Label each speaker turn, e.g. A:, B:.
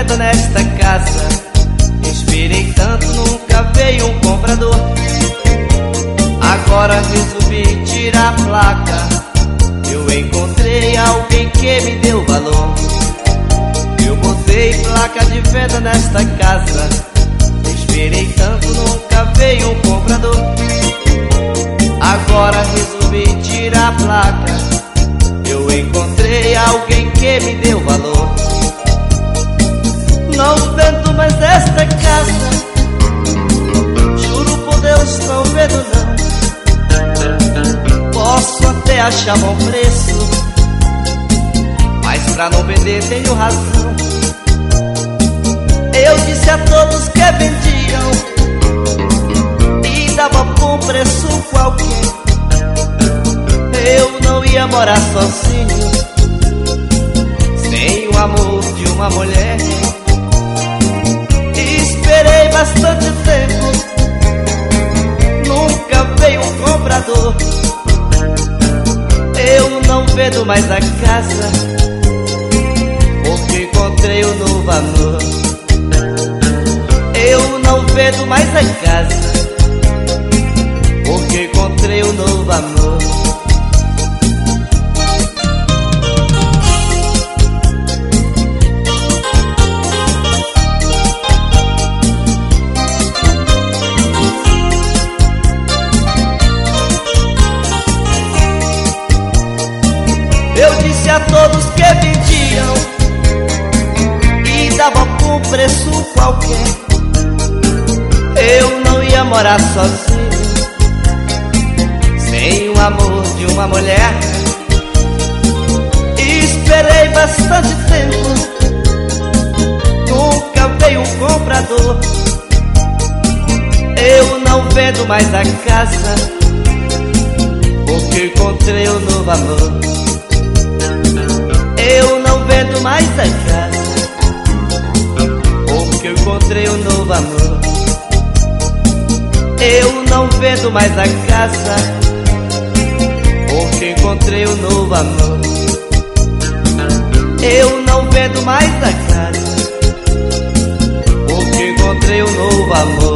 A: venda nesta casa. Esperei tanto, nunca veio um comprador. Agora resolvi tirar a placa. Eu encontrei alguém que me deu valor. Eu botei placa de venda nesta casa. Esperei tanto, nunca veio um comprador. Agora resolvi tirar a placa. Eu encontrei alguém que me deu valor. Não vendo mais esta casa, juro por Deus, não vendo não. Posso até achar bom preço, mas pra não vender tenho razão. Eu disse a todos que vendiam e dava por um preço qualquer. Eu não ia morar sozinho, sem o amor de uma mulher. Esperei bastante tempo, nunca veio um comprador. Eu não vendo mais a casa, porque encontrei um novo amor. Eu não vendo mais a casa, porque encontrei um novo amor. Eu disse a todos que vendiam e dava por um preço qualquer. Eu não ia morar sozinho, sem o amor de uma mulher. Esperei bastante tempo, nunca veio um comprador. Eu não vendo mais a casa, porque encontrei um novo amor. Eu não vendo mais a casa, porque eu encontrei um novo amor. Eu não vendo mais a casa, porque encontrei um novo amor. Eu não vendo mais a casa, porque encontrei um novo amor.